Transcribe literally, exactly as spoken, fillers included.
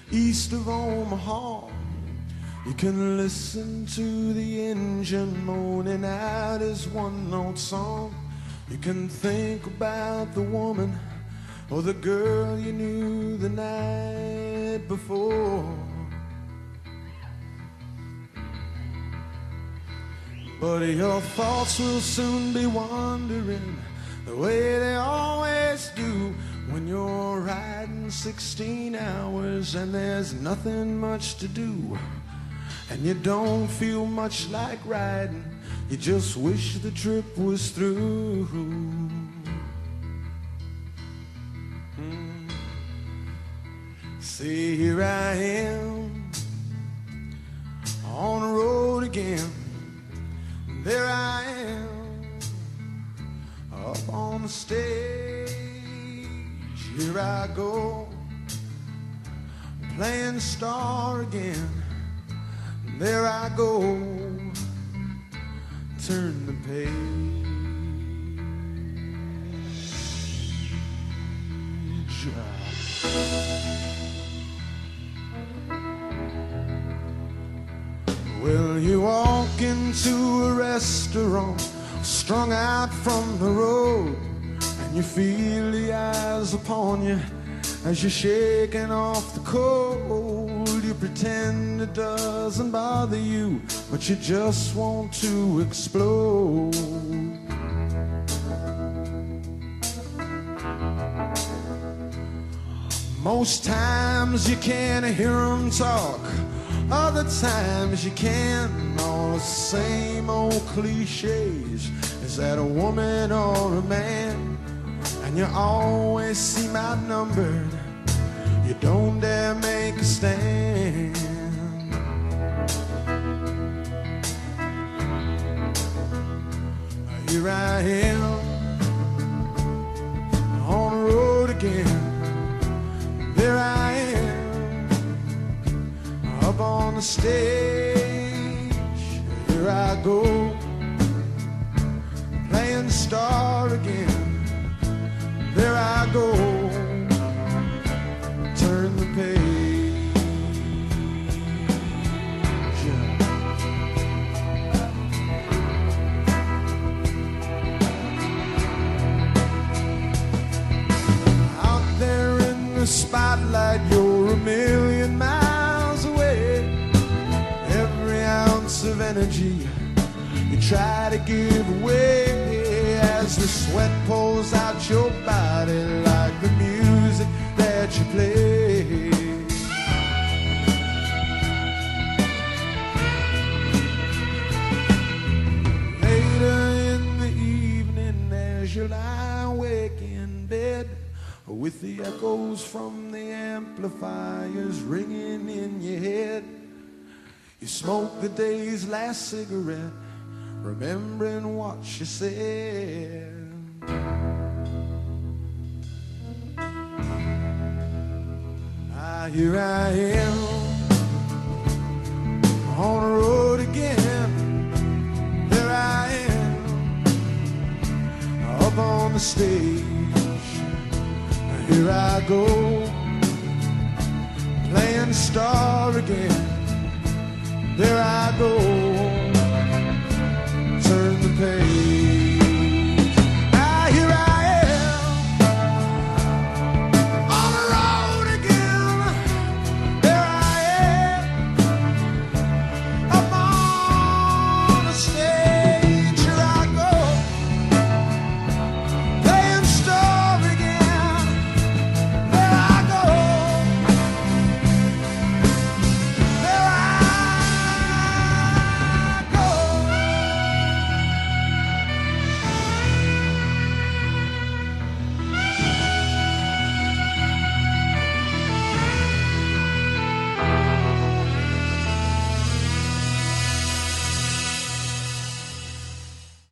east of Omaha. You can listen to the engine moaning out his one-note song. You can think about the woman or the girl you knew the night before. But your thoughts will soon be wandering the way they always do when you're riding sixteen hours and there's nothing much to do. And you don't feel much like riding, you just wish the trip was through. Mm. See, here I am on the road again. There I am up on the stage. Here I go playing star again. There I go, turn the page. Well, you walk into a restaurant, strung out from the road, and you feel the eyes upon you as you're shaking off the cold. You pretend it doesn't bother you, but you just want to explode. Most times you can't hear them talk, other times you can. All the same old cliches. Is that a woman or a man? And you always seem outnumbered. You don't dare make a stand. Here I am on the road again. There I am up on the stage. Here I go playing star again. There I go, turn the page. Out there in the spotlight, you're a million miles away. Every ounce of energy you try to give away as the sweat pours out your body like the music that you play. Later in the evening as you lie awake in bed, with the echoes from the amplifiers ringing in your head, you smoke the day's last cigarette, remembering what you said. Ah, here I am on the road again. There I am up on the stage. Here I go playing star again. There I go, turn the page.